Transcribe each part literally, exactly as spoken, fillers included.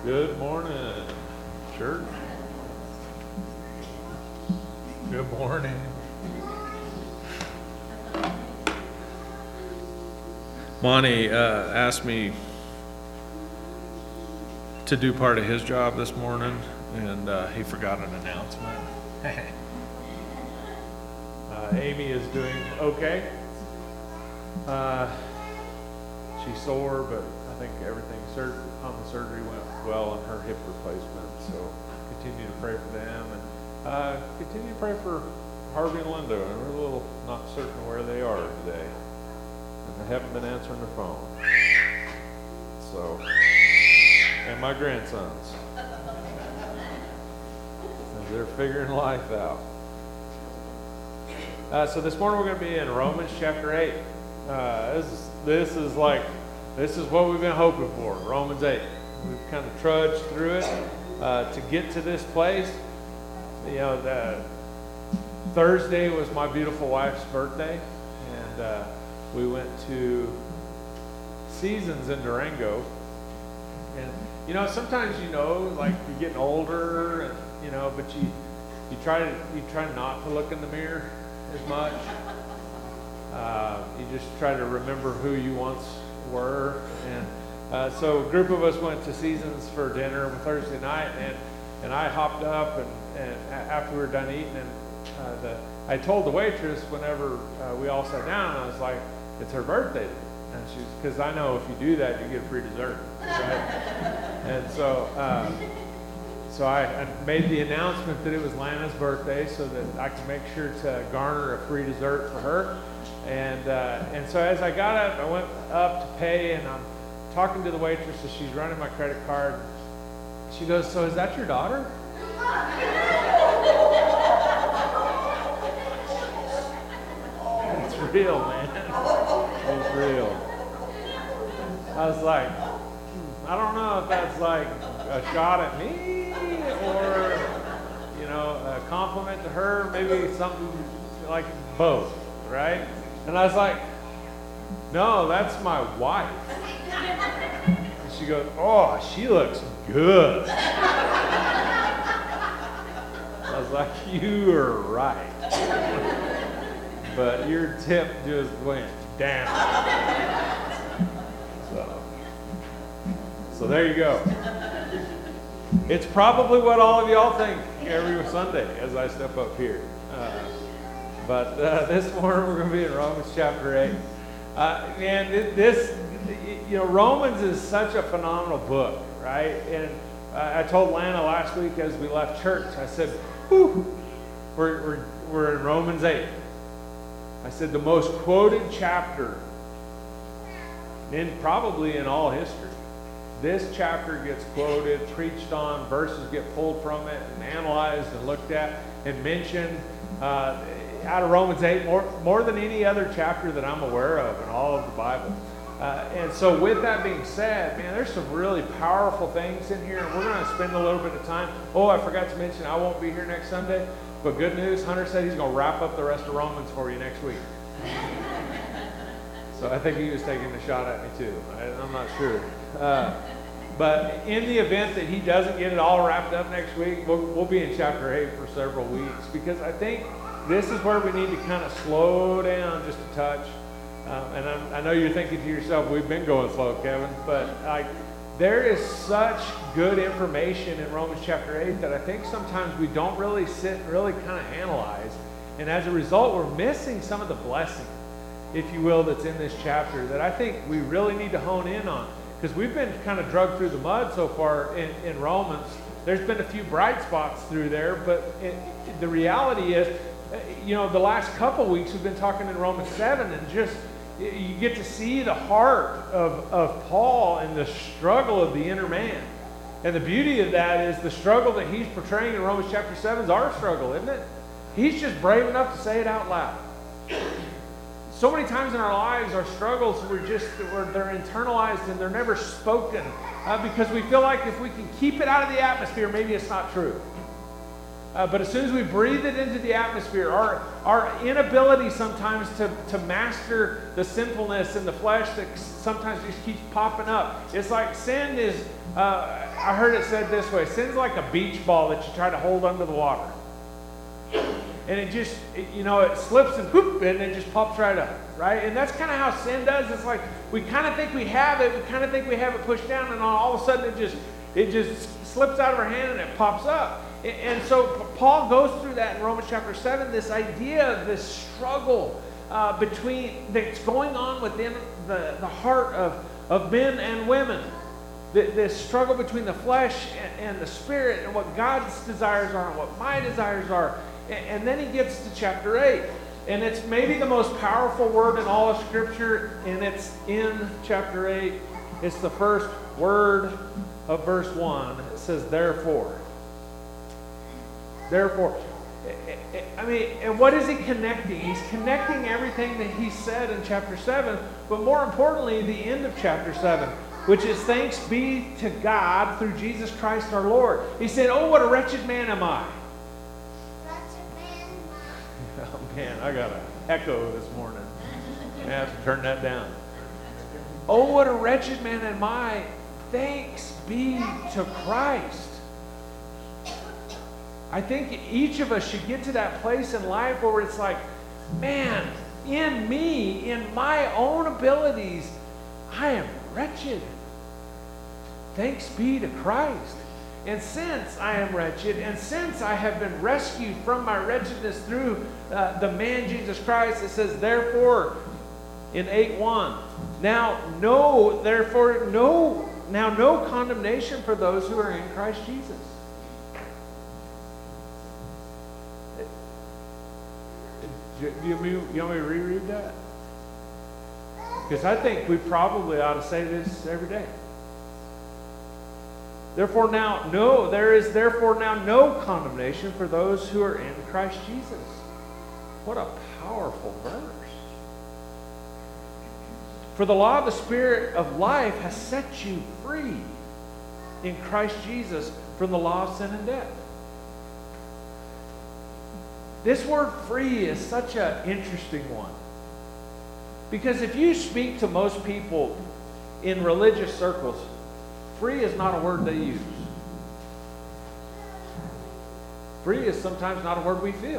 Good morning, church. Good morning. Monty uh, asked me to do part of his job this morning, and uh, he forgot an announcement. uh, Amy is doing okay. Uh, she's sore, but I think everything sur- on the surgery went well on her hip replacement. So continue to pray for them, and uh, continue to pray for Harvey and Linda. We're a little not certain where they are today. I haven't been answering the phone. So, and my grandsons. As they're figuring life out. Uh, so this morning we're going to be in Romans chapter eight. Uh, this, is, this is like, this is what we've been hoping for, Romans eight. We've kind of trudged through it uh, to get to this place. You know, the, Thursday was my beautiful wife's birthday, and uh, we went to Seasons in Durango. And, you know, sometimes, you know, like you're getting older, and, you know, but you, you try to, you try not to look in the mirror as much. Uh, you just try to remember who you once were. And uh, so a group of us went to Seasons for dinner Thursday night, and, and I hopped up, and, and after we were done eating, and uh, the, I told the waitress whenever uh, we all sat down, I was like, it's her birthday. And she's, because I know if you do that, you get free dessert, right? And so, uh, so I, I made the announcement that it was Lana's birthday, so that I could make sure to garner a free dessert for her. And uh, and so as I got up, I went up to pay, and I'm talking to the waitress as she's running my credit card. She goes, "So is that your daughter?" It's real, man. It's real. I was like, hmm, I don't know if that's like a shot at me or, you know, a compliment to her, maybe something like both, right? And I was like, no, that's my wife. And she goes, oh, she looks good. I was like, you are right. But your tip just went down. So, so there you go. It's probably what all of y'all think every Sunday as I step up here. Uh, but uh, this morning we're going to be in Romans chapter eight. Uh, and it, this, you know, Romans is such a phenomenal book, right? And uh, I told Lana last week as we left church, I said, whew, we're, we're, we're in Romans eight. I said the most quoted chapter in probably in all history. This chapter gets quoted, preached on, verses get pulled from it, and analyzed and looked at and mentioned uh, out of Romans eight more, more than any other chapter that I'm aware of in all of the Bible. Uh, and so with that being said, man, there's some really powerful things in here, and we're going to spend a little bit of time. Oh, I forgot to mention I won't be here next Sunday. But good news, Hunter said he's going to wrap up the rest of Romans for you next week. So I think he was taking a shot at me too. I, I'm not sure. Uh, but in the event that he doesn't get it all wrapped up next week, we'll, we'll be in chapter eight for several weeks, because I think this is where we need to kind of slow down just a touch. Um, and I'm, I know you're thinking to yourself, we've been going slow, Kevin, but like, there is such good information in Romans chapter eight that I think sometimes we don't really sit and really kind of analyze. And as a result, we're missing some of the blessing, if you will, that's in this chapter that I think we really need to hone in on. Because we've been kind of drugged through the mud so far in, in Romans. There's been a few bright spots through there, but it, it, the reality is, you know, the last couple weeks we've been talking in Romans seven, and just you get to see the heart of, of Paul and the struggle of the inner man. And the beauty of that is the struggle that he's portraying in Romans chapter seven is our struggle, isn't it? He's just brave enough to say it out loud. So many times in our lives, our struggles, we're just, we're, they're internalized and they're never spoken uh, because we feel like if we can keep it out of the atmosphere, maybe it's not true. Uh, but as soon as we breathe it into the atmosphere, our, our inability sometimes to, to master the sinfulness in the flesh that sometimes just keeps popping up. It's like sin is, uh, I heard it said this way, sin's like a beach ball that you try to hold under the water. And it just, it, you know, it slips and whoop, and it just pops right up, right? And that's kind of how sin does. It's like we kind of think we have it, we kind of think we have it pushed down, and all of a sudden it just, it just slips out of our hand and it pops up. And so Paul goes through that in Romans chapter seven, this idea of this struggle uh, between that's going on within the, the heart of, of men and women. This struggle between the flesh and, and the spirit, and what God's desires are and what my desires are. And, and then he gets to chapter eight. And it's maybe the most powerful word in all of Scripture, and it's in chapter eight. It's the first word of verse one. It says, therefore. Therefore, I mean, and what is he connecting? He's connecting everything that he said in chapter seven, but more importantly, the end of chapter seven, which is thanks be to God through Jesus Christ our Lord. He said, oh, what a wretched man am I. Wretched man am I. Oh, man, I got an echo this morning. I have to turn that down. Oh, what a wretched man am I. Thanks be to Christ. I think each of us should get to that place in life where it's like, man, in me, in my own abilities, I am wretched. Thanks be to Christ. And since I am wretched, and since I have been rescued from my wretchedness through uh, the man Jesus Christ, it says, therefore, in eight one, now no, therefore, no, now no condemnation for those who are in Christ Jesus. You, you, you want me to reread that? Because I think we probably ought to say this every day. Therefore now, no, there is therefore now no condemnation for those who are in Christ Jesus. What a powerful verse. For the law of the Spirit of life has set you free in Christ Jesus from the law of sin and death. This word free is such an interesting one. Because if you speak to most people in religious circles, free is not a word they use. Free is sometimes not a word we feel.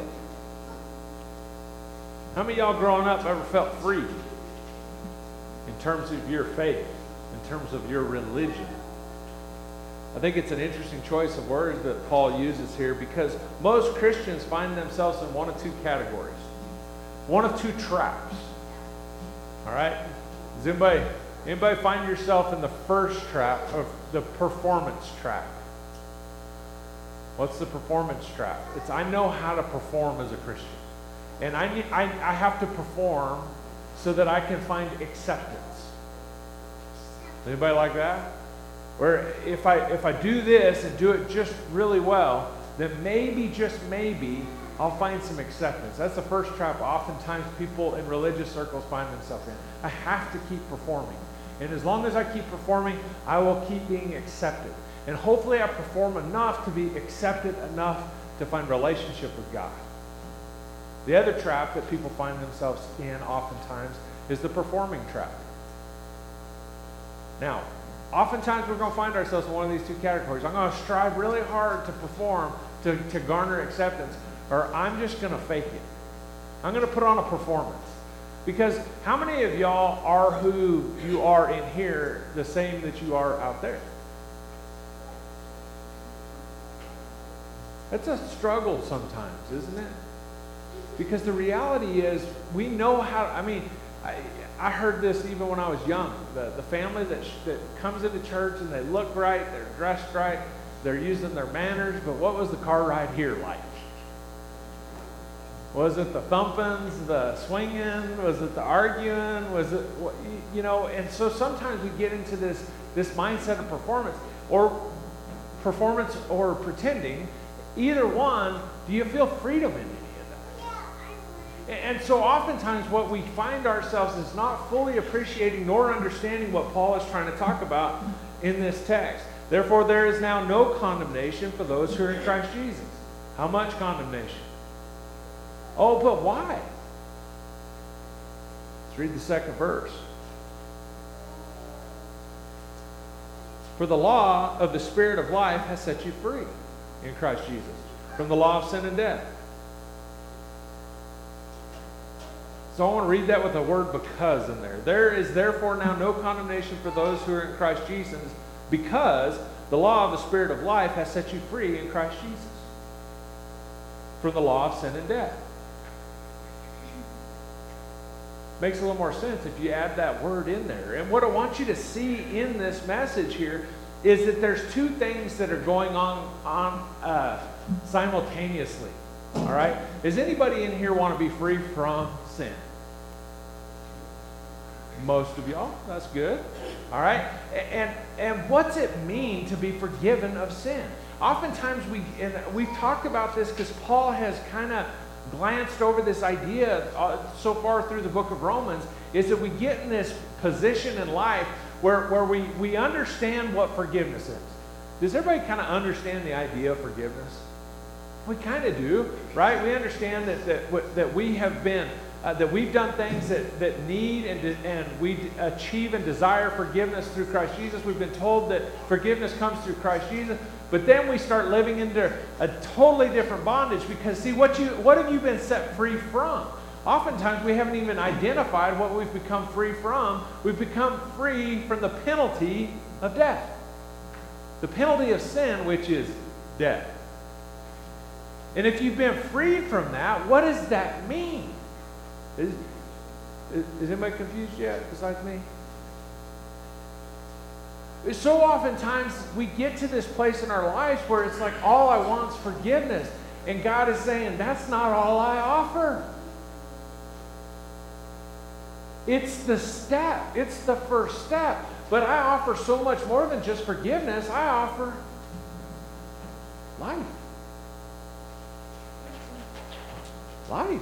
How many of y'all growing up ever felt free in terms of your faith, in terms of your religion? I think it's an interesting choice of words that Paul uses here, because most Christians find themselves in one of two categories. One of two traps. All right? Does anybody, anybody find yourself in the first trap, of the performance trap? What's the performance trap? It's I know how to perform as a Christian. And I, need, I, I have to perform so that I can find acceptance. Anybody like that? Where if I if I do this and do it just really well, then maybe, just maybe, I'll find some acceptance. That's the first trap oftentimes people in religious circles find themselves in. I have to keep performing. And as long as I keep performing, I will keep being accepted. And hopefully I perform enough to be accepted enough to find relationship with God. The other trap that people find themselves in oftentimes is the performing trap. Now, oftentimes we're going to find ourselves in one of these two categories. I'm going to strive really hard to perform, to, to garner acceptance, or I'm just going to fake it. I'm going to put on a performance. Because how many of y'all are who you are in here the same that you are out there? It's a struggle sometimes, isn't it? Because the reality is, we know how, I mean, I, I heard this even when I was young. The, the family that, sh- that comes into church and they look right, they're dressed right, they're using their manners, but what was the car ride here like? Was it the thumpings, the swinging? Was it the arguing? Was it, you know, and so sometimes we get into this, this mindset of performance, or performance or pretending. Either one, do you feel freedom in any of that? And so oftentimes what we find ourselves is not fully appreciating nor understanding what Paul is trying to talk about in this text. Therefore, there is now no condemnation for those who are in Christ Jesus. How much condemnation? Oh, but why? Let's read the second verse. For the law of the Spirit of life has set you free in Christ Jesus from the law of sin and death. So I want to read that with the word because in there. There is therefore now no condemnation for those who are in Christ Jesus, because the law of the Spirit of life has set you free in Christ Jesus from the law of sin and death. Makes a little more sense if you add that word in there. And what I want you to see in this message here is that there's two things that are going on, on uh, simultaneously. All right? Does anybody in here want to be free from sin? Most of y'all. That's good. All right? And, and what's it mean to be forgiven of sin? Oftentimes we, and we've talked about this because Paul has kind of glanced over this idea uh, so far through the book of Romans, is that we get in this position in life where, where we, we understand what forgiveness is. Does everybody kind of understand the idea of forgiveness? We kind of do, right? We understand that that, that we have been, uh, that we've done things that, that need and, de- and we achieve and desire forgiveness through Christ Jesus. We've been told that forgiveness comes through Christ Jesus. But then we start living into a totally different bondage because, see, what you what have you been set free from? Oftentimes we haven't even identified what we've become free from. We've become free from the penalty of death. The penalty of sin, which is death. And if you've been freed from that, what does that mean? Is, is, is anybody confused yet besides me? So oftentimes we get to this place in our lives where it's like all I want is forgiveness. And God is saying, that's not all I offer. It's the step. It's the first step. But I offer so much more than just forgiveness. I offer life. Life.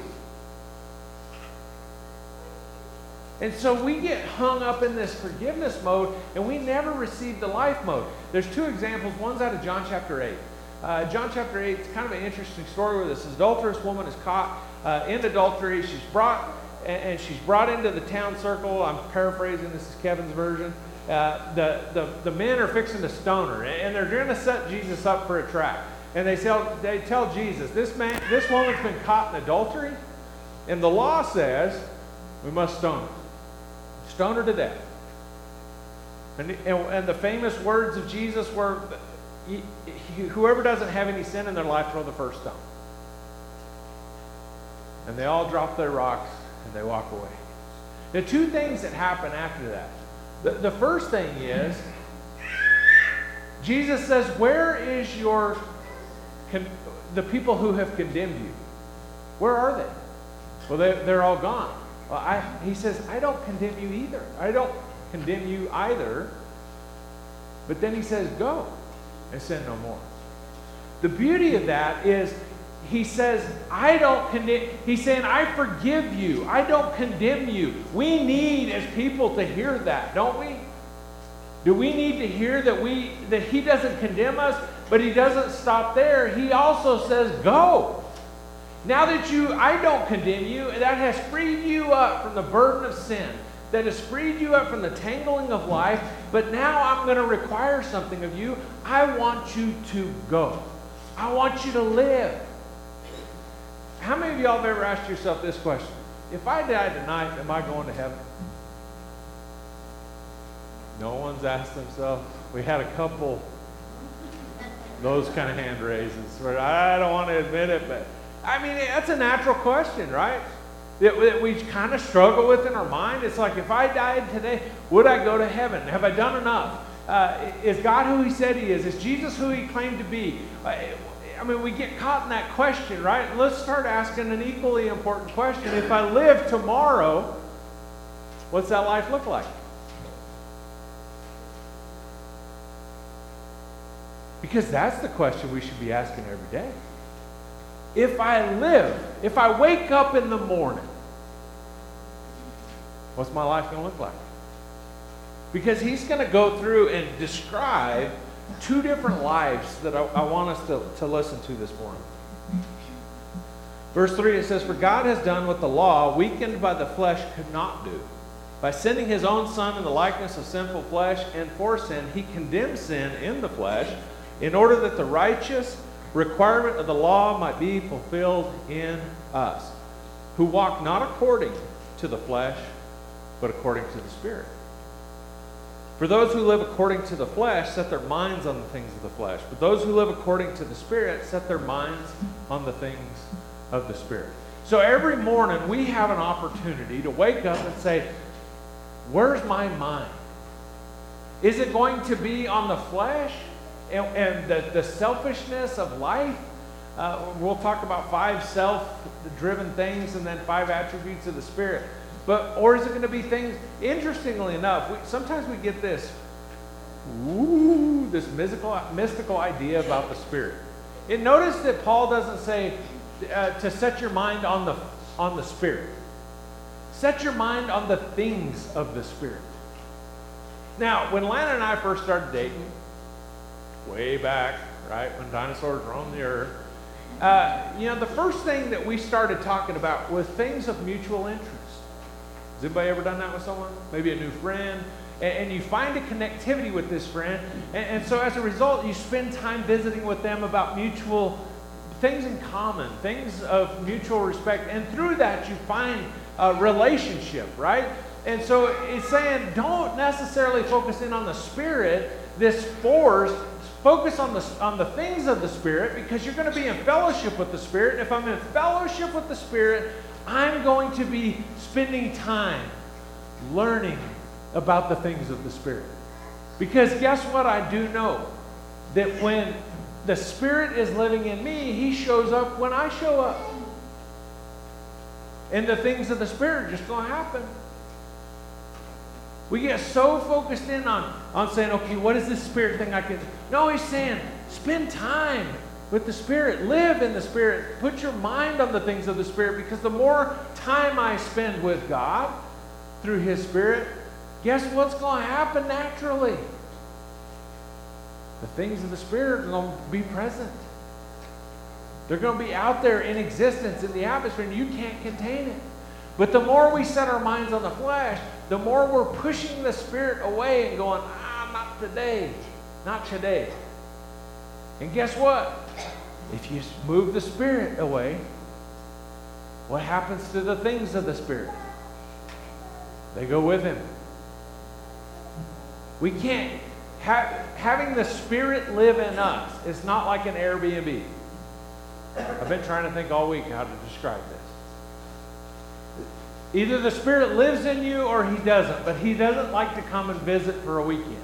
And so we get hung up in this forgiveness mode, and we never receive the life mode. There's two examples. One's out of John chapter eight. Uh, John chapter eight is kind of an interesting story where this adulterous woman is caught uh, in adultery. She's brought, and, and she's brought into the town circle. I'm paraphrasing. This is Kevin's version. Uh, the, the, the men are fixing to stone her, and they're going to set Jesus up for a trap. And they tell, they tell Jesus, this man, this woman's been caught in adultery, and the law says we must stone her. Stone her to death. And, and, and the famous words of Jesus were, he, he, whoever doesn't have any sin in their life, throw the first stone. And they all drop their rocks and they walk away. The two things that happen after that. The, the first thing is, Jesus says, where is your, con, the people who have condemned you? Where are they? Well, they, they're all gone. Well, I, he says, I don't condemn you either. I don't condemn you either. But then he says, go and sin no more. The beauty of that is he says, I don't condemn. He's saying, I forgive you. I don't condemn you. We need as people to hear that, don't we? Do we need to hear that we that he doesn't condemn us, but he doesn't stop there. He also says, go. Now that you, I don't condemn you, that has freed you up from the burden of sin, that has freed you up from the tangling of life, but now I'm going to require something of you. I want you to go. I want you to live. How many of y'all have ever asked yourself this question? If I die tonight, am I going to heaven? No one's asked themselves. We had a couple, those kind of hand raises, where I don't want to admit it, but I mean, that's a natural question, right? That, that we kind of struggle with in our mind. It's like, if I died today, would I go to heaven? Have I done enough? Uh, is God who he said he is? Is Jesus who he claimed to be? Uh, I mean, we get caught in that question, right? Let's start asking an equally important question. If I live tomorrow, what's that life look like? Because that's the question we should be asking every day. If I live, if I wake up in the morning, what's my life going to look like? Because he's going to go through and describe two different lives that I, I want us to, to listen to this morning. Verse three, it says, "For God has done what the law, weakened by the flesh, could not do. By sending his own Son in the likeness of sinful flesh, and for sin, he condemned sin in the flesh, in order that the righteous requirement of the law might be fulfilled in us, who walk not according to the flesh, but according to the Spirit. For those who live according to the flesh set their minds on the things of the flesh, but those who live according to the Spirit set their minds on the things of the Spirit." So every morning we have an opportunity to wake up and say, where's my mind? Is it going to be on the flesh and, and the, the selfishness of life? Uh, we'll talk about five self-driven things and then five attributes of the Spirit. But, or is it going to be things, interestingly enough, we, sometimes we get this, ooh, this mystical, mystical idea about the Spirit. And notice that Paul doesn't say uh, to set your mind on the, on the Spirit. Set your mind on the things of the Spirit. Now, when Lana and I first started dating, way back, right, when dinosaurs roamed the earth, uh, you know, the first thing that we started talking about was things of mutual interest. Has anybody ever done that with someone? Maybe a new friend, and, and you find a connectivity with this friend, and, and so as a result, you spend time visiting with them about mutual things in common, things of mutual respect, and through that you find a relationship, right? And so it's saying don't necessarily focus in on the Spirit, this force. Focus on the, on the things of the Spirit, because you're going to be in fellowship with the Spirit. And if I'm in fellowship with the Spirit, I'm going to be spending time learning about the things of the Spirit. Because guess what? I do know that when the Spirit is living in me, He shows up when I show up. And the things of the Spirit are just going to happen. We get so focused in on, on saying, okay, what is this Spirit thing I can... No, He's saying, spend time with the Spirit. Live in the Spirit. Put your mind on the things of the Spirit, because the more time I spend with God through His Spirit, guess what's going to happen naturally? The things of the Spirit are going to be present. They're going to be out there in existence in the atmosphere, and you can't contain it. But the more we set our minds on the flesh, the more we're pushing the Spirit away and going, ah, not today, not today. And guess what? If you move the Spirit away, what happens to the things of the Spirit? They go with Him. We can't, ha- having the Spirit live in us is not like an Airbnb. I've been trying to think all week how to describe this. Either the Spirit lives in you or He doesn't, but He doesn't like to come and visit for a weekend.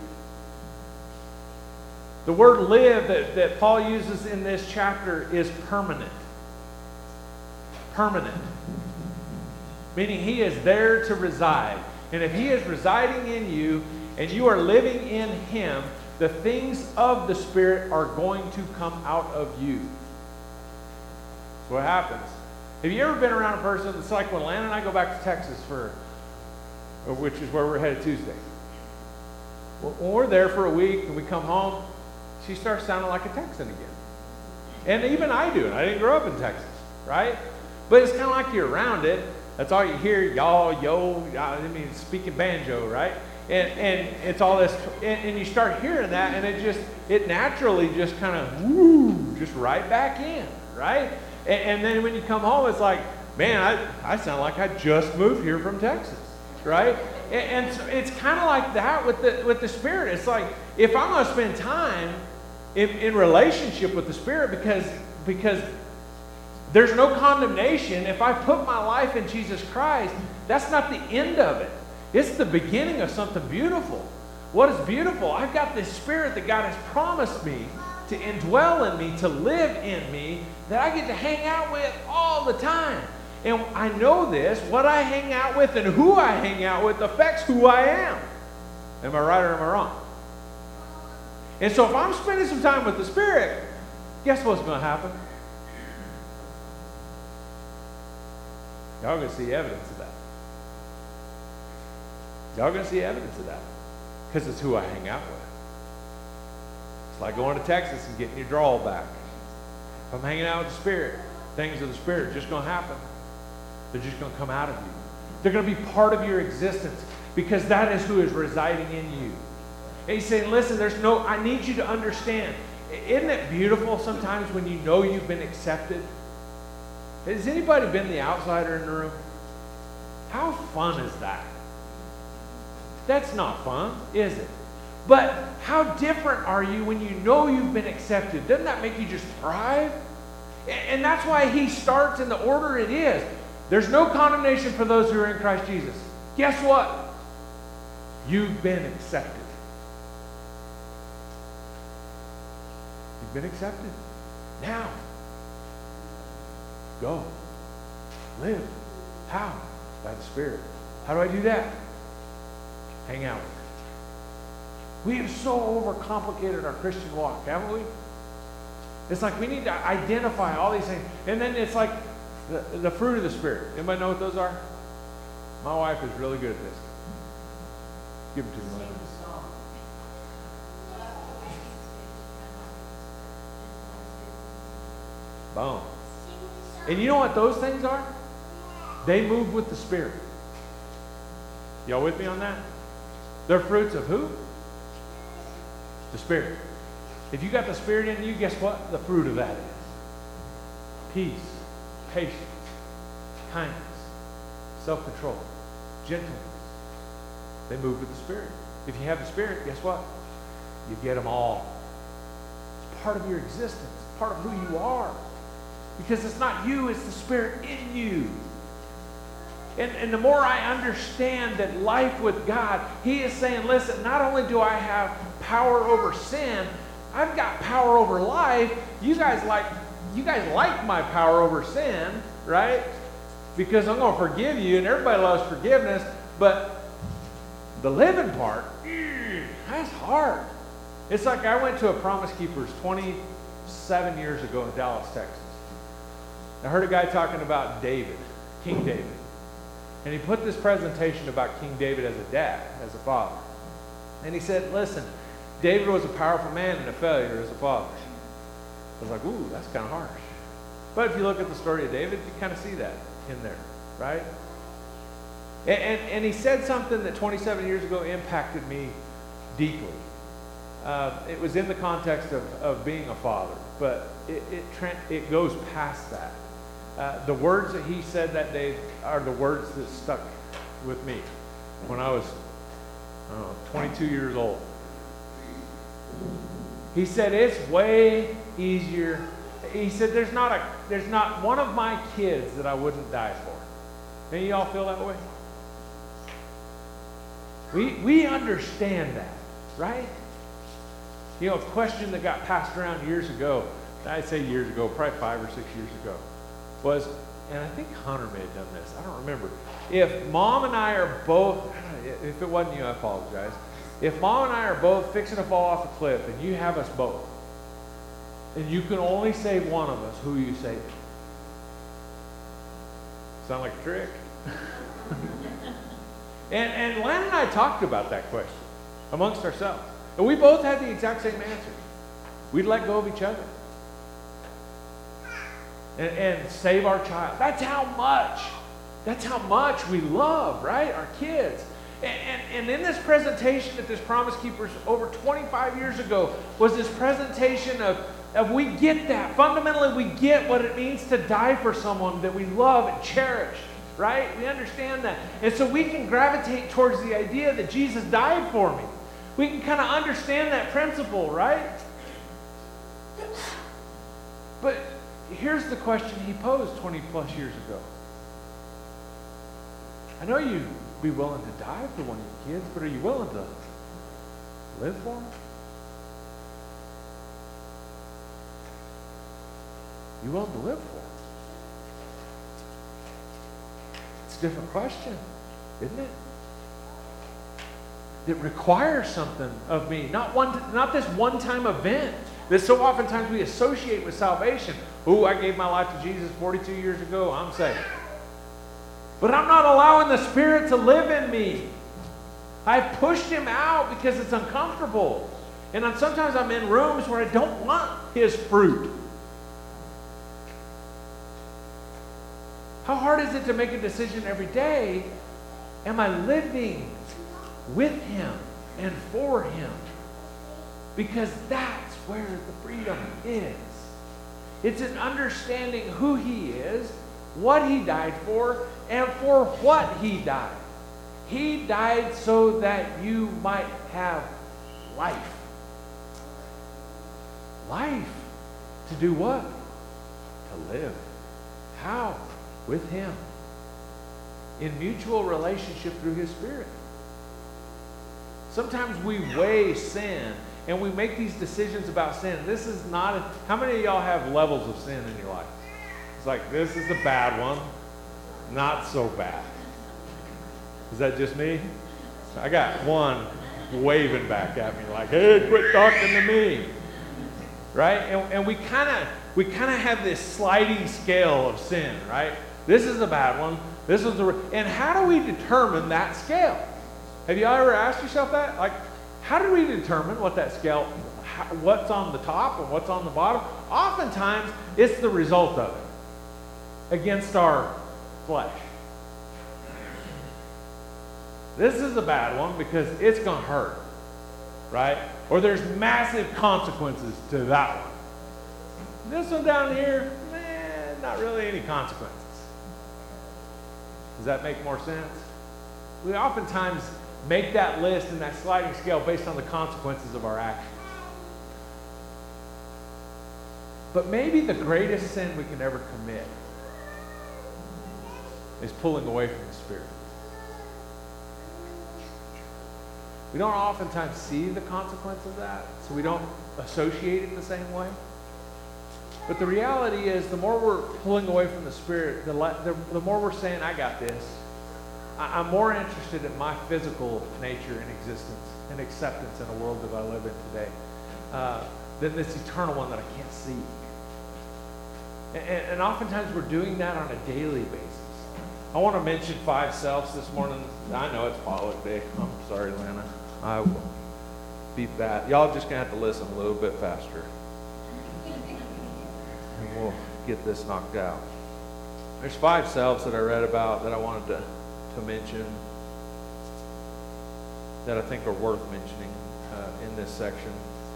The word live that, that Paul uses in this chapter is permanent. Permanent. Meaning He is there to reside. And if He is residing in you and you are living in Him, the things of the Spirit are going to come out of you. That's what happens. Have you ever been around a person? It's like when Lana and I go back to Texas for, which is where we're headed Tuesday. When we're there for a week and we come home, she starts sounding like a Texan again. And even I do, and I didn't grow up in Texas, right? But it's kind of like you're around it. That's all you hear, y'all, yo, I mean, speaking banjo, right? And and it's all this, and, and you start hearing that, and it just, it naturally just kind of, woo, just right back in, right? And, and then when you come home, it's like, man, I, I sound like I just moved here from Texas, right? And, and so it's kind of like that with the with the Spirit. It's like, if I'm going to spend time in, in relationship with the Spirit, because because there's no condemnation. If I put my life in Jesus Christ, that's not the end of it. It's the beginning of something beautiful. What is beautiful? I've got this Spirit that God has promised me to indwell in me, to live in me, that I get to hang out with all the time. And I know this, what I hang out with and who I hang out with affects who I am. Am I right or am I wrong? And so if I'm spending some time with the Spirit, guess what's going to happen? Y'all are going to see evidence of that. Y'all are going to see evidence of that. Because it's who I hang out with. It's like going to Texas and getting your drawl back. If I'm hanging out with the Spirit, things of the Spirit are just going to happen. They're just going to come out of you. They're going to be part of your existence because that is who is residing in you. And he's saying, listen, there's no, I need you to understand. Isn't it beautiful sometimes when you know you've been accepted? Has anybody been the outsider in the room? How fun is that? That's not fun, is it? But how different are you when you know you've been accepted? Doesn't that make you just thrive? And that's why he starts in the order it is. There's no condemnation for those who are in Christ Jesus. Guess what? You've been accepted. You've been accepted. Now, go. Live. How? By the Spirit. How do I do that? Hang out. We have so overcomplicated our Christian walk, haven't we? It's like we need to identify all these things. And then it's like the, the fruit of the Spirit. Anybody know what those are? My wife is really good at this. Give them to me. Boom. And you know what those things are? They move with the Spirit. Y'all with me on that? They're fruits of who? The Spirit. If you got the Spirit in you, guess what? The fruit of that is peace, patience, kindness, self-control, gentleness. They move with the Spirit. If you have the Spirit, guess what? You get them all. It's part of your existence. It's part of who you are. Because it's not you, it's the Spirit in you. And, and the more I understand that life with God, he is saying, listen, not only do I have power over sin, I've got power over life. You guys like, you guys like my power over sin, right? Because I'm going to forgive you, and everybody loves forgiveness, but the living part, that's hard. It's like I went to a Promise Keepers twenty-seven years ago in Dallas, Texas. I heard a guy talking about David, King David. And he put this presentation about King David as a dad, as a father. And he said, listen, David was a powerful man and a failure as a father. I was like, ooh, that's kind of harsh. But if you look at the story of David, you kind of see that in there, right? And, and, and he said something that twenty-seven years ago impacted me deeply. Uh, it was in the context of, of being a father, but it, it, it goes past that. Uh, the words that he said that day are the words that stuck with me when I was, I don't know, twenty-two years old. He said, it's way easier. He said, there's not a, there's not one of my kids that I wouldn't die for. Any of y'all feel that way? We, we understand that, right? You know, a question that got passed around years ago, I'd say years ago, probably five or six years ago, was, and I think Hunter may have done this, I don't remember. If mom and I are both, if it wasn't you, I apologize. If mom and I are both fixing to fall off a cliff and you have us both, and you can only save one of us, who you save? Sound like a trick? and, and Lan and I talked about that question amongst ourselves. And we both had the exact same answer. We'd let go of each other. And, and save our child. That's how much, that's how much we love, right? Our kids. And, and, and in this presentation at this Promise Keepers over twenty-five years ago was this presentation of, of we get that. Fundamentally, we get what it means to die for someone that we love and cherish, right? We understand that. And so we can gravitate towards the idea that Jesus died for me. We can kind of understand that principle, right? But here's the question he posed twenty plus years ago. I know you'd be willing to die for one of your kids, but are you willing to live for them? You willing to live for them? It's a different question, isn't it? It requires something of me, not one, not this one-time event that so oftentimes we associate with salvation. Ooh, I gave my life to Jesus forty-two years ago, I'm saved. But I'm not allowing the Spirit to live in me. I've pushed him out because it's uncomfortable. And I'm, sometimes I'm in rooms where I don't want his fruit. How hard is it to make a decision every day? Am I living with him and for him? Because that's where the freedom is. It's an understanding who he is, what he died for, and for what he died. He died so that you might have life. Life. To do what? To live. How? With him. In mutual relationship through his Spirit. Sometimes we weigh sin and we make these decisions about sin. This is not, a, how many of y'all have levels of sin in your life? It's like, this is the bad one, not so bad. Is that just me? I got one waving back at me like, hey, quit talking to me. Right? And, and we kind of we kind of have this sliding scale of sin, right? This is a bad one. This is the, and how do we determine that scale? Have you ever asked yourself that? Like, how do we determine what that scale, how, what's on the top and what's on the bottom? Oftentimes, it's the result of it against our flesh. This is a bad one because it's going to hurt, right? Or there's massive consequences to that one. This one down here, eh, not really any consequences. Does that make more sense? We oftentimes make that list and that sliding scale based on the consequences of our actions. But maybe the greatest sin we can ever commit is pulling away from the Spirit. We don't oftentimes see the consequence of that, so we don't associate it the same way. But the reality is, the more we're pulling away from the Spirit, the, le- the, the more we're saying, I got this. I, I'm more interested in my physical nature and existence and acceptance in a world that I live in today uh, than this eternal one that I can't see. And, and oftentimes we're doing that on a daily basis. I want to mention five selves this morning. I know it's Pollock Day. I'm sorry, Lana. I will be bad. Y'all just going to have to listen a little bit faster. And we'll get this knocked out. There's five selves that I read about that I wanted to, to mention that I think are worth mentioning uh, in this section.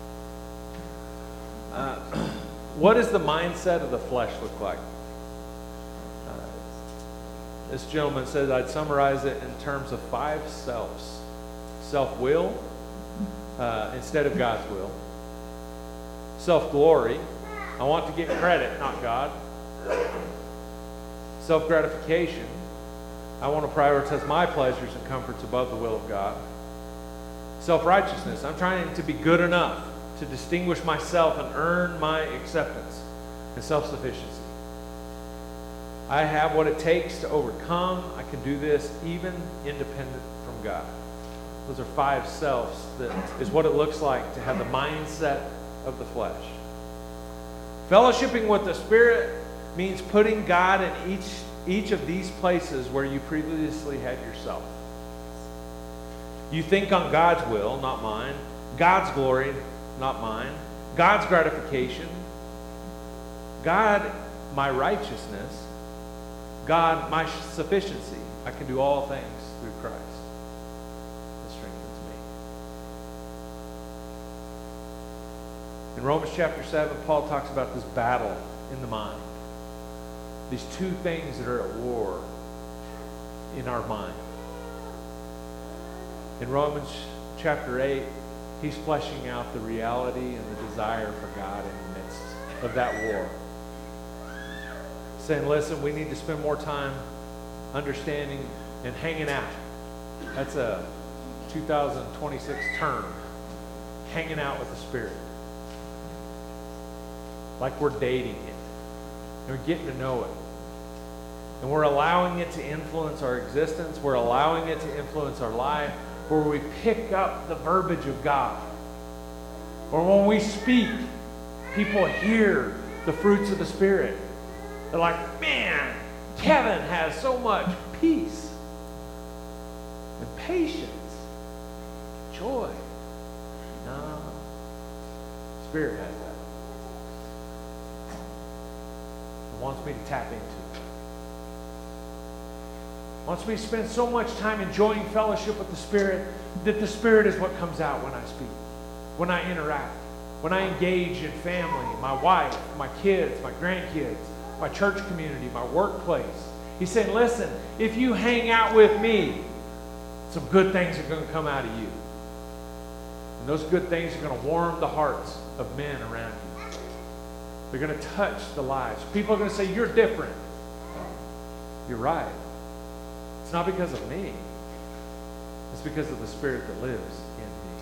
Uh, what does the mindset of the flesh look like? Uh, this gentleman says I'd summarize it in terms of five selves. Self-will uh, instead of God's will. Self-glory. I want to get credit, not God. Self-gratification. I want to prioritize my pleasures and comforts above the will of God. Self-righteousness. I'm trying to be good enough to distinguish myself and earn my acceptance. And self-sufficiency. I have what it takes to overcome. I can do this even independent from God. Those are five selves. That is what it looks like to have the mindset of the flesh. Fellowshipping with the Spirit means putting God in each, each of these places where you previously had yourself. You think on God's will, not mine. God's glory, not mine. God's gratification. God, my righteousness. God, my sufficiency. I can do all things through Christ that strengthens me. In Romans chapter seven, Paul talks about this battle in the mind. These two things that are at war in our mind. In Romans chapter eight, he's fleshing out the reality and the desire for God in the midst of that war. Saying, listen, we need to spend more time understanding and hanging out. That's a two thousand twenty-six term. Hanging out with the Spirit. Like we're dating it. And we're getting to know it. And we're allowing it to influence our existence. We're allowing it to influence our life. Where we pick up the verbiage of God. Or when we speak, people hear the fruits of the Spirit. They're like, man, Kevin has so much peace and patience, joy. No, Spirit has that. He wants me to tap into it. wants me to spend so much time enjoying fellowship with the Spirit that the Spirit is what comes out when I speak, when I interact, when I engage in family, my wife, my kids, my grandkids, my church community, my workplace. He's saying, listen, if you hang out with me, some good things are going to come out of you. And those good things are going to warm the hearts of men around you. They're going to touch the lives. People are going to say, you're different. You're right. It's not because of me. It's because of the Spirit that lives in me.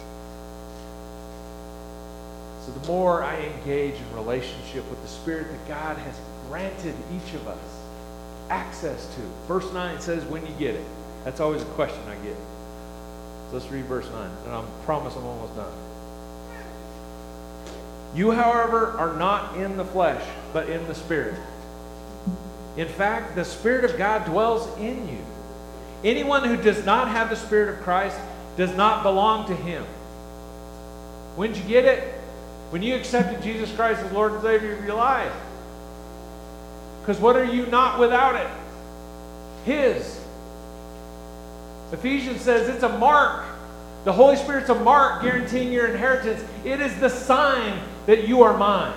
So the more I engage in relationship with the Spirit that God has granted each of us access to. Verse nine says, when you get it. That's always a question I get. So let's read verse nine. And I promise I'm almost done. You, however, are not in the flesh, but in the Spirit. In fact, the Spirit of God dwells in you. Anyone who does not have the Spirit of Christ does not belong to him. When did you get it? When you accepted Jesus Christ as Lord and Savior of your life. Because what are you not without it? His. Ephesians says it's a mark. The Holy Spirit's a mark guaranteeing your inheritance. It is the sign that you are mine.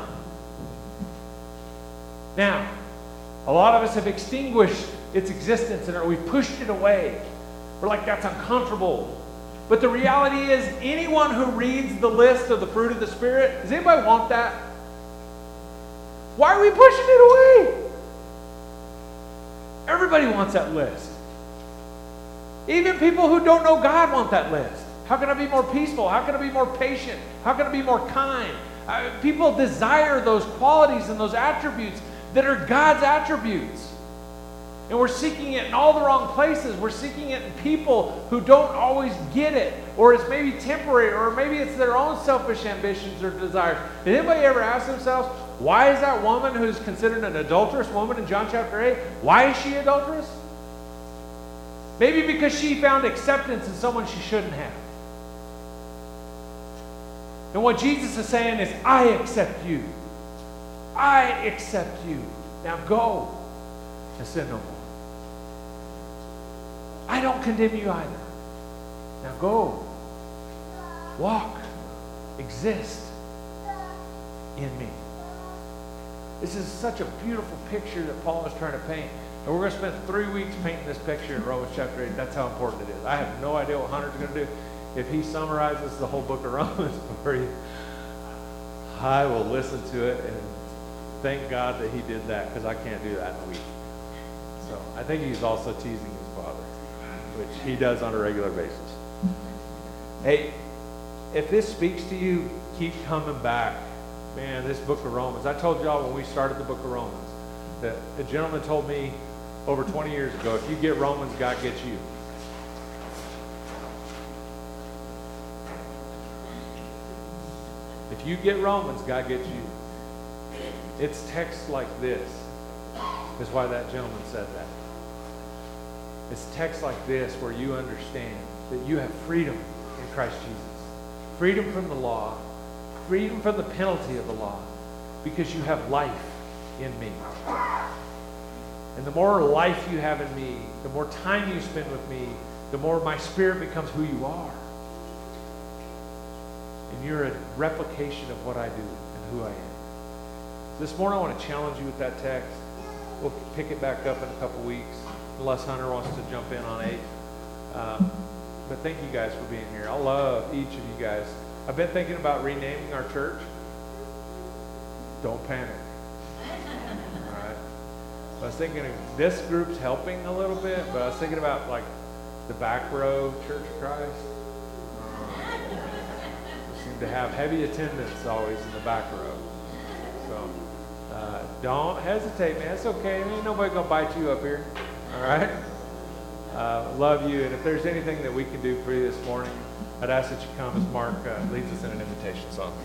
Now, a lot of us have extinguished its existence and we've pushed it away. We're like, that's uncomfortable. But the reality is, anyone who reads the list of the fruit of the Spirit, does anybody want that? Why are we pushing it away? Everybody wants that list. Even people who don't know God want that list. How can I be more peaceful? How can I be more patient? How can I be more kind? Uh, people desire those qualities and those attributes that are God's attributes. And we're seeking it in all the wrong places. We're seeking it in people who don't always get it. Or it's maybe temporary, or maybe it's their own selfish ambitions or desires. Did anybody ever ask themselves, why is that woman who's considered an adulterous woman in John chapter eight, why is she adulterous? Maybe because she found acceptance in someone she shouldn't have. And what Jesus is saying is, I accept you. I accept you. Now go and sin no more. I don't condemn you either. Now go. Walk. Exist in me. This is such a beautiful picture that Paul is trying to paint. And we're going to spend three weeks painting this picture in Romans chapter eight. That's how important it is. I have no idea what Hunter's going to do. If he summarizes the whole book of Romans for you, I will listen to it and thank God that he did that, because I can't do that in a week. So I think he's also teasing his father, which he does on a regular basis. Hey, if this speaks to you, keep coming back. Man, this book of Romans. I told y'all when we started the book of Romans that a gentleman told me over twenty years ago, if you get Romans, God gets you. If you get Romans, God gets you. It's texts like this is why that gentleman said that. It's texts like this where you understand that you have freedom in Christ Jesus. Freedom from the law. Freedom from the penalty of the law. Because you have life in me. And the more life you have in me, the more time you spend with me, the more my Spirit becomes who you are. And you're a replication of what I do and who I am. This morning I want to challenge you with that text. We'll pick it back up in a couple weeks, unless Hunter wants to jump in on eight. Um, but thank you guys for being here. I love each of you guys. I've been thinking about renaming our church. Don't panic. All right. I was thinking of, this group's helping a little bit, but I was thinking about like the back row Church of Christ. To have heavy attendance always in the back row. So uh, don't hesitate, man. It's okay. Ain't nobody going to bite you up here. All right? Uh, love you. And if there's anything that we can do for you this morning, I'd ask that you come as Mark uh, leads us in an invitation song.